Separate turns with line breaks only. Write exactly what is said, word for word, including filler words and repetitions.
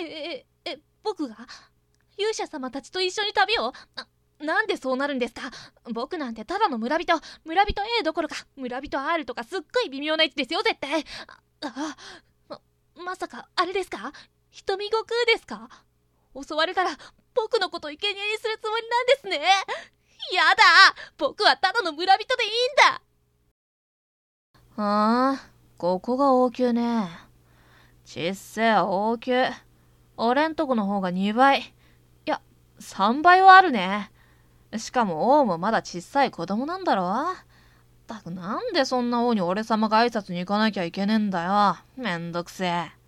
え、え、僕が勇者様たちと一緒に旅をな、なんでそうなるんですか？僕なんてただの村人、村人 A どころか村人 R とかすっごい微妙な位置ですよ、絶対。あ、あ、ま、まさかあれですか？瞳悟空ですか？教わるから僕のこと生贄にするつもりなんですね。やだ、僕はただの村人でいいんだ。
ああ、ここが王宮ね。ちっせえ王宮。俺んとこの方がにばい。いや、さんばいはあるね。しかも王もまだちっさい子供なんだろ。ったくなんでそんな王に俺様が挨拶に行かなきゃいけねえんだよ。めんどくせえ。